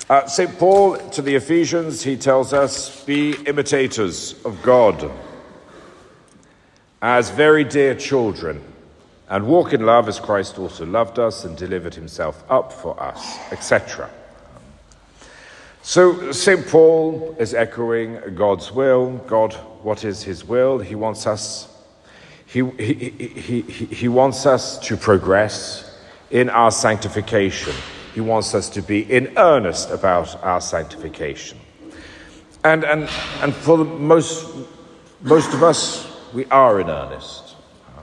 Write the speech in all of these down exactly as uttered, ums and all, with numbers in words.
Uh, Saint Paul to the Ephesians, he tells us, be imitators of God as very dear children, and walk in love as Christ also loved us and delivered himself up for us, et cetera. So Saint Paul is echoing God's will. God, what is his will? He wants us, he, he, he, he, he wants us to progress in our sanctification. He wants us to be in earnest about our sanctification. And and and for the most most of us, we are in earnest.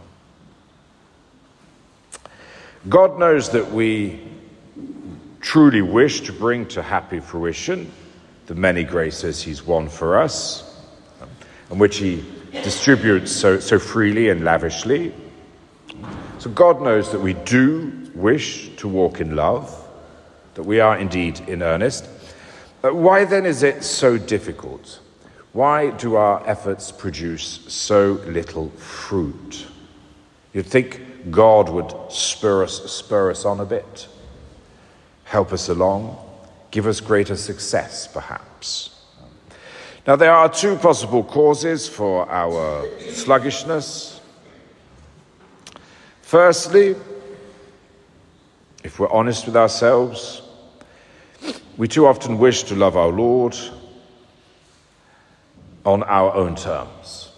God knows that we truly wish to bring to happy fruition the many graces he's won for us, and which he distributes so, so freely and lavishly. So God knows that we do wish to walk in love, that we are indeed in earnest. Uh, why then is it so difficult? Why do our efforts produce so little fruit? You'd think God would spur us, spur us on a bit, help us along, give us greater success, perhaps. Now, there are two possible causes for our sluggishness. Firstly, if we're honest with ourselves, we too often wish to love our Lord on our own terms.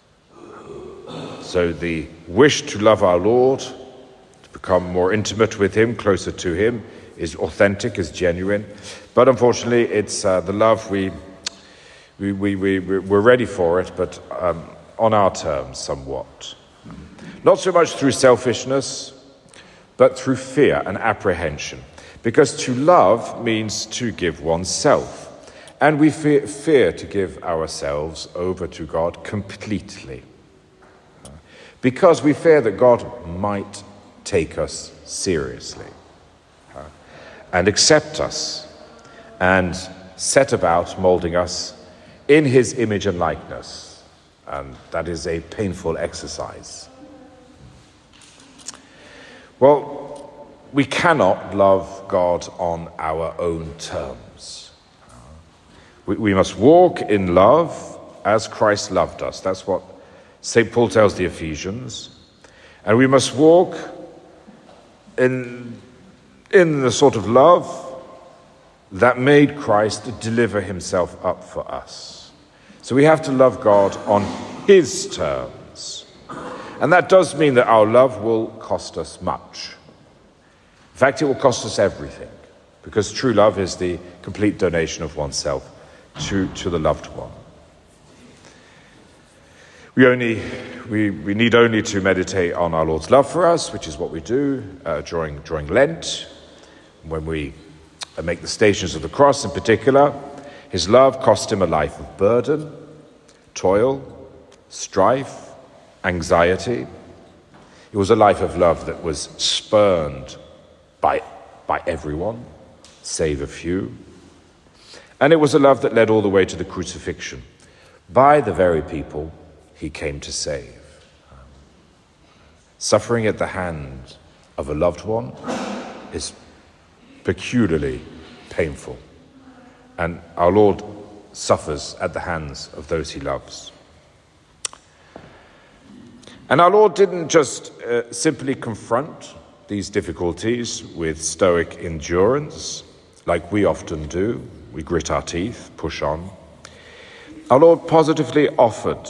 So the wish to love our Lord, to become more intimate with him, closer to him, is authentic, is genuine. But unfortunately, it's uh, the love we, we, we, we, we're ready for it, but um, on our terms somewhat. Not so much through selfishness, but through fear and apprehension. Because to love means to give oneself. And we fear, fear to give ourselves over to God completely. Because we fear that God might take us seriously and accept us and set about molding us in his image and likeness. And that is a painful exercise. Well, we cannot love God on our own terms. We, we must walk in love as Christ loved us. That's what Saint Paul tells the Ephesians. And we must walk in, in the sort of love that made Christ deliver himself up for us. So we have to love God on his terms. And that does mean that our love will cost us much. In fact, it will cost us everything, because true love is the complete donation of oneself to, to the loved one. We only we, we need only to meditate on our Lord's love for us, which is what we do uh, during during Lent, when we make the Stations of the Cross in particular. His love cost him a life of burden, toil, strife, anxiety. It was a life of love that was spurned by, by everyone, save a few. And it was a love that led all the way to the crucifixion by the very people he came to save. Suffering at the hand of a loved one is peculiarly painful. And our Lord suffers at the hands of those he loves. And our Lord didn't just uh, simply confront these difficulties with stoic endurance, like we often do. We grit our teeth, push on. Our Lord positively offered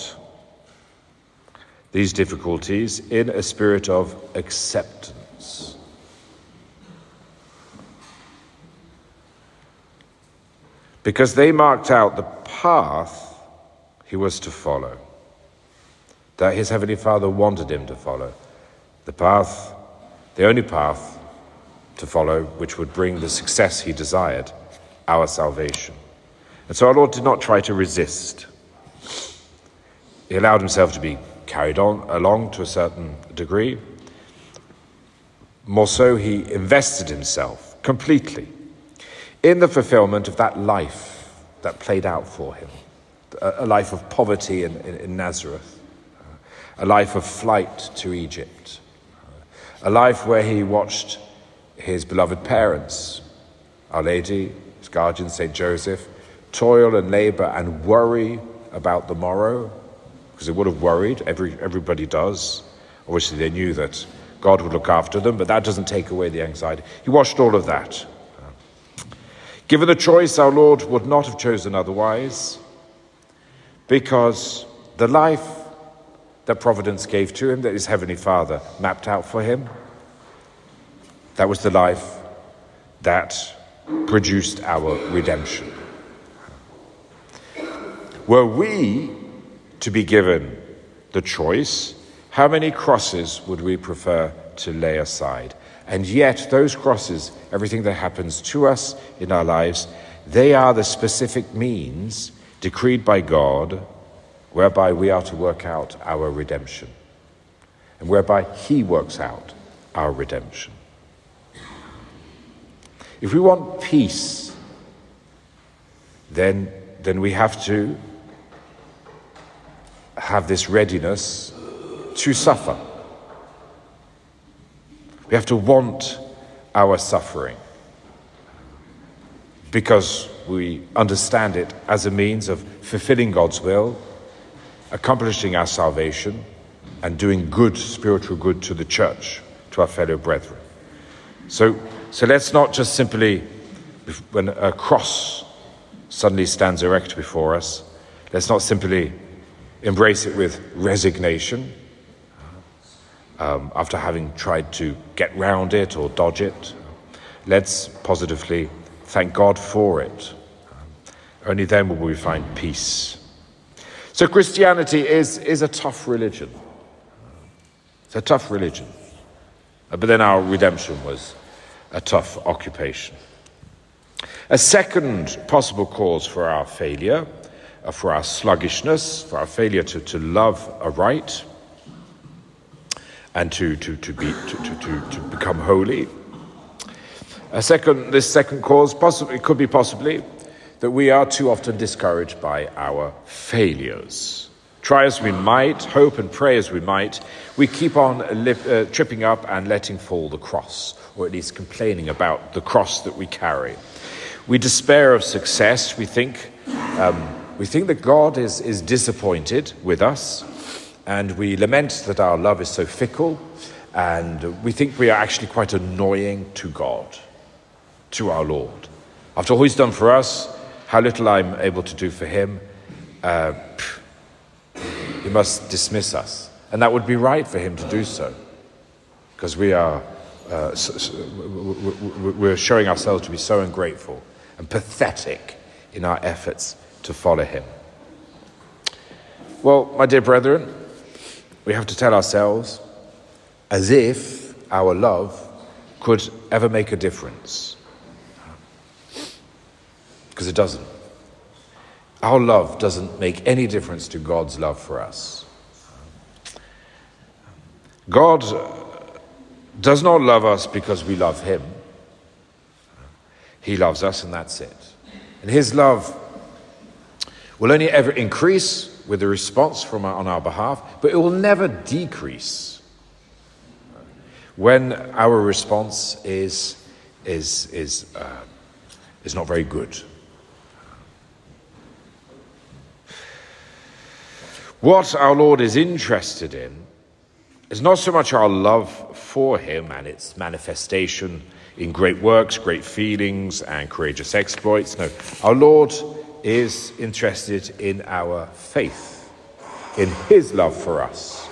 these difficulties in a spirit of acceptance. Because they marked out the path he was to follow, that his Heavenly Father wanted him to follow. The path, the only path to follow, which would bring the success he desired, our salvation. And so our Lord did not try to resist. He allowed himself to be carried on along to a certain degree. More so, he invested himself completely in the fulfillment of that life that played out for him, a life of poverty in, in, in Nazareth, a life of flight to Egypt, a life where he watched his beloved parents, Our Lady, his guardian, Saint Joseph, toil and labor and worry about the morrow, because they would have worried, every, everybody does. Obviously they knew that God would look after them, but that doesn't take away the anxiety. He washed all of that. Given the choice, our Lord would not have chosen otherwise, because the life that Providence gave to him, that his Heavenly Father mapped out for him, that was the life that produced our redemption. Were we to be given the choice, how many crosses would we prefer to lay aside? And yet those crosses, everything that happens to us in our lives, they are the specific means decreed by God whereby we are to work out our redemption and whereby he works out our redemption. If we want peace, then, then we have to have this readiness to suffer. We have to want our suffering because we understand it as a means of fulfilling God's will, accomplishing our salvation, and doing good, spiritual good to the church, to our fellow brethren. So, so let's not just simply, when a cross suddenly stands erect before us, let's not simply embrace it with resignation, um, after having tried to get round it or dodge it. Let's positively thank God for it. Only then will we find peace. So Christianity is, is a tough religion. It's a tough religion. But then our redemption was a tough occupation. A second possible cause for our failure, uh, for our sluggishness, for our failure to, to love aright and to, to, to, be, to, to, to, to become holy. A second, this second cause possibly could be possibly that we are too often discouraged by our failures. Try as we might, hope and pray as we might, we keep on lip, uh, tripping up and letting fall the cross, or at least complaining about the cross that we carry. We despair of success. We think um, we think that God is, is disappointed with us, and we lament that our love is so fickle, and we think we are actually quite annoying to God, to our Lord. After all he's done for us, how little I'm able to do for him, uh, he must dismiss us. And that would be right for him to do so, because we are uh, so, so, we're showing ourselves to be so ungrateful and pathetic in our efforts to follow him. Well, my dear brethren, we have to tell ourselves as if our love could ever make a difference. Because it doesn't. Our love doesn't make any difference to God's love for us. God does not love us because we love him. He loves us and that's it. And his love will only ever increase with the response from our, on our behalf, but it will never decrease when our response is, is, is, uh, is not very good. What our Lord is interested in is not so much our love for him and its manifestation in great works, great feelings, and courageous exploits. No, our Lord is interested in our faith, in his love for us.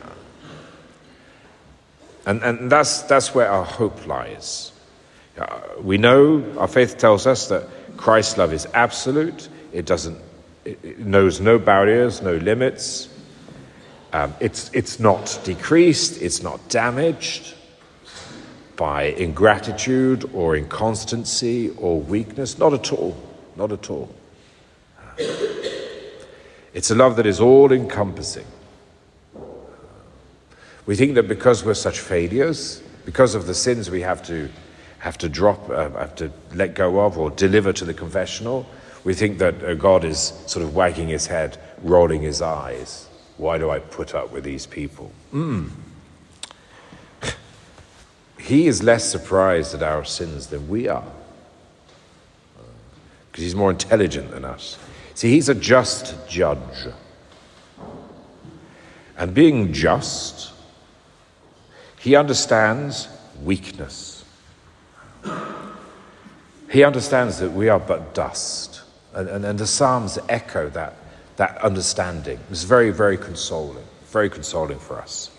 And, and that's, that's where our hope lies. Uh, we know, our faith tells us that Christ's love is absolute. It doesn't It knows no barriers, no limits. Um, it's, it's not decreased, it's not damaged by ingratitude or inconstancy or weakness. Not at all, not at all. It's a love that is all-encompassing. We think that because we're such failures, because of the sins we have to, have to drop, uh, have to let go of or deliver to the confessional, we think that uh, God is sort of wagging his head, rolling his eyes. Why do I put up with these people? Mm. He is less surprised at our sins than we are. because he's more intelligent than us. See, he's a just judge. And being just, he understands weakness. He understands that we are but dust. And, and, and the Psalms echo that, that understanding. It's very, very consoling. Very consoling for us.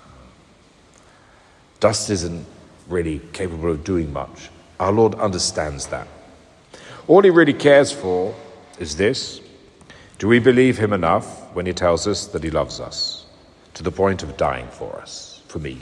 Dust isn't really capable of doing much. Our Lord understands that. All he really cares for is this: do we believe him enough when he tells us that he loves us, to the point of dying for us, for me?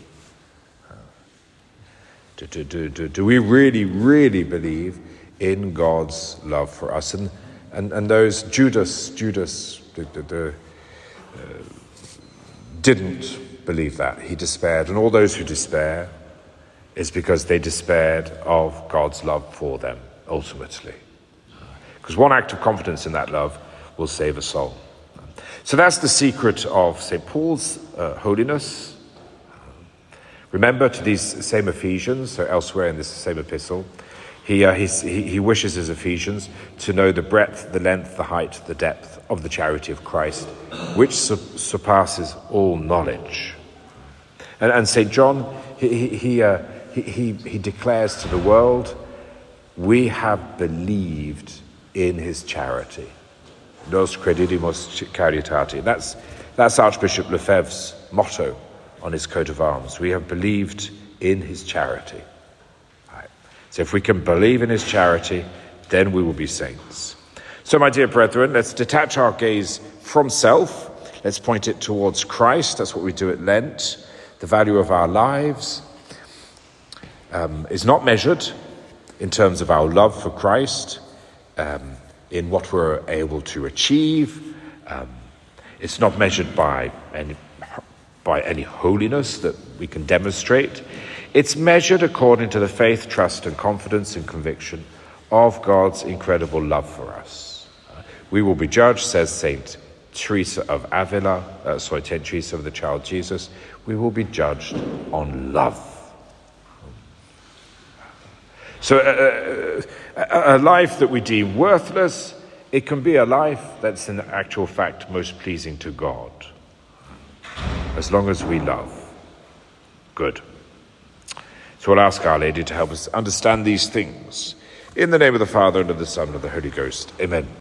Do, do, do, do, do we really, really believe in God's love for us? And and, and those Judas, Judas the, the, the, uh, didn't believe that. He despaired. And all those who despair is because they despaired of God's love for them, ultimately. Because one act of confidence in that love will save a soul. So that's the secret of Saint Paul's uh, holiness. Remember, to these same Ephesians, so elsewhere in this same epistle, he, uh, he, he wishes his Ephesians to know the breadth, the length, the height, the depth of the charity of Christ, which su- surpasses all knowledge. And, and Saint John, he, he, uh, he, he, he declares to the world, we have believed in his charity. Nos credidimus caritate. That's, that's Archbishop Lefebvre's motto on his coat of arms. We have believed in his charity. Right. So if we can believe in his charity, then we will be saints. So, my dear brethren, let's detach our gaze from self. Let's point it towards Christ. That's what we do at Lent. The value of our lives um, is not measured in terms of our love for Christ, um, in what we're able to achieve. Um, it's not measured by any, by any holiness that we can demonstrate. It's measured according to the faith, trust, and confidence and conviction of God's incredible love for us. Uh, we will be judged, says Saint Teresa of Avila, uh, sorry, Saint Teresa of the Child Jesus, we will be judged on love. So uh, a, a life that we deem worthless, it can be a life that's in actual fact most pleasing to God, as long as we love. Good. So we'll ask Our Lady to help us understand these things. In the name of the Father, and of the Son, and of the Holy Ghost. Amen.